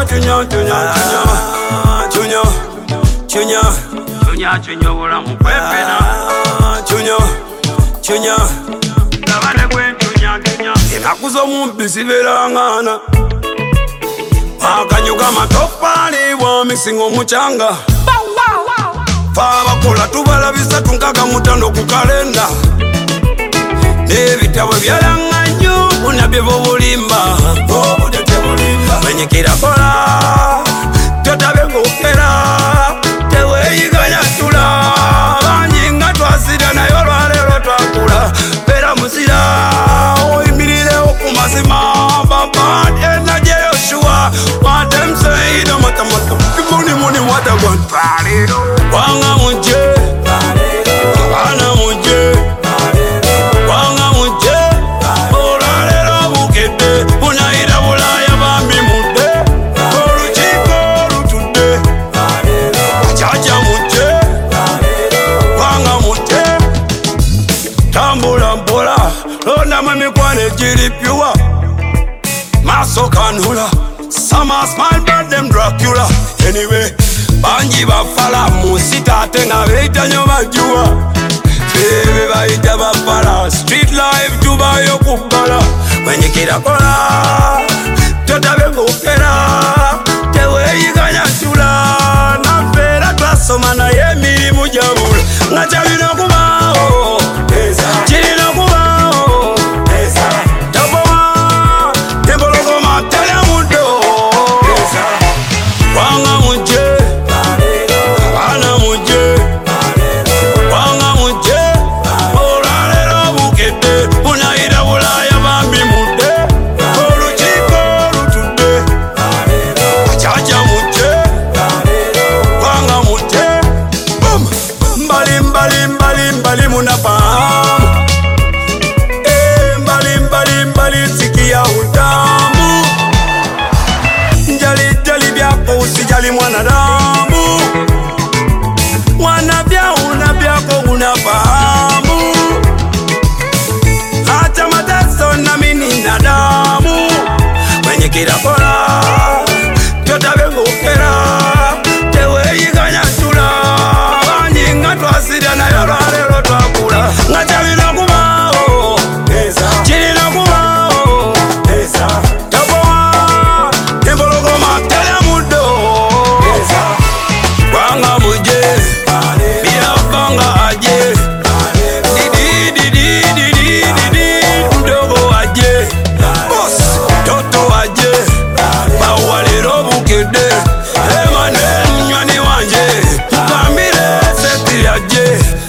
chunya bulamu kwepena chunya gabane gwenchunya enakuzo mumpi siberangana akanyuga matofali bwa misingo muchanga fabakola tubalabisa tunkaga mutando ku kalenda n'ebitabo byalanganyo unabye bobulimba wenyekera kola totabe ngokera teweyiganya tula bangi nga twasira nayo olwaleero twakula beera muzira oyimirire okumazima babad enaje yoshua watemseino matamata kimunimuni watagwan wanga muje wana muje wanga muje olwaleero bukedde bunayira bulaya bambi mudde olukiiko lutudde ajaja muje wanga muje tambula mpola londamu emikwano egiripyuwa maaso kanula Summer smile but them Dracula. Anyway, banji bafala musita ate nga beita nyo bajua bebe baita bafala street life tubayo kubala wenyekera kola totabe ngokera teweyiganya tula nafera twasoma naye emirimu jabula nga kyalina okubaawo kirina okubaawo tabowa tebologoma tele muddo wanga muje wana muje wanga muje olwaleero bukedde bunayira bulaya bambi mudde olukiiko lutudde ajaja muje wanga muje mbali munafahamu mbali sikia utamu njali byako usijali mwanadamu una byako unafahamu hata mateso nami nina damu wenyekera kola totabe ngokera teweyiganya tula bangi nga twasira nayo olwaleero twakula nga kyalina okubaawo kirina okubaawo tabowa empologoma tele muddo wanga muje byafanga aje mdogo aje toto aje bawalero bukedde emane mnywani wanje mukambire seti aje